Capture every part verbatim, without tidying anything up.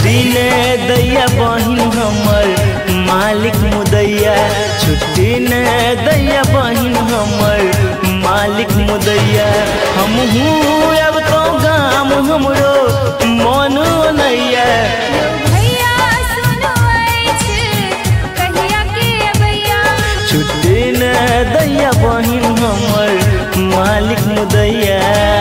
छुट्टी ने दैया बहिन हमर मालिक मुदैया, छुट्टी ने दैया बहिन हमर मालिक मुदैया। हमहू अब तो गाम हमरो मन नैया, छुट्टी ने दैया बहिन हमर मालिक मुदैया।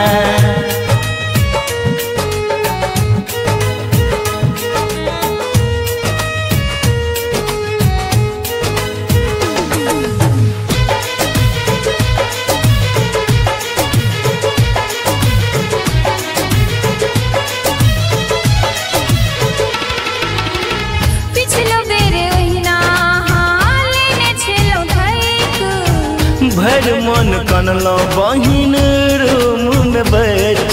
भर मन कनलो बहिन रूम में बैठ,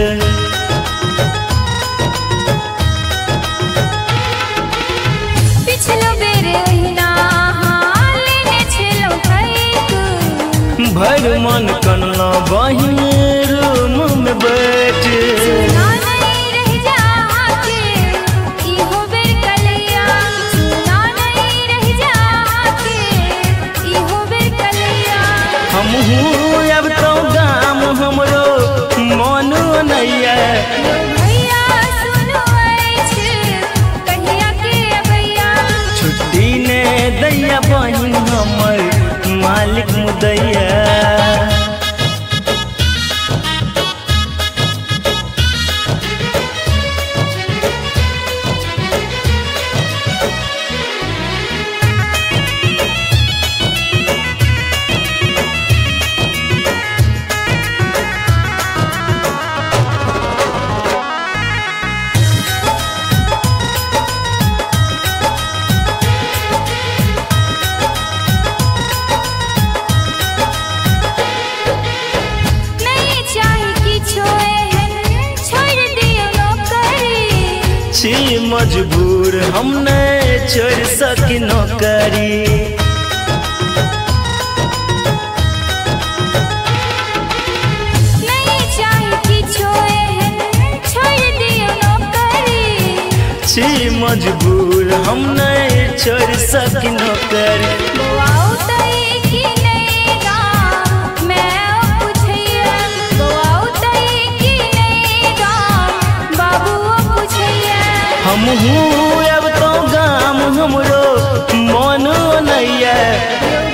पिछलो बेर ओहिना लेने छेलो खैक, भर मन कनलो बहिन रूम में बैठ। सुना नहीं रह जा के इहो बेर कलैया, सुना नहीं रह जा के इहो बेर कलैया। हमहू अब तो गाम हमरो मन नैया, भैया सुनो अछि कहिया के अबैया, छुट्टी ने दैया बहिन हमर मालिक मुदैया। छी मजबूर हम नहीं छोड़ सकी नौकरी, नहीं चाहे कि छोए छोड़ दियो नौकरी, छी मजबूर हम नहीं छोड़ सकी नौकरी। बउआऊ तई की नहीं गाम मैं पूछैया, बउआऊ तई की नहीं गाम बाबू पूछैया। हमहू अब तो गाम हमरो मन नैया,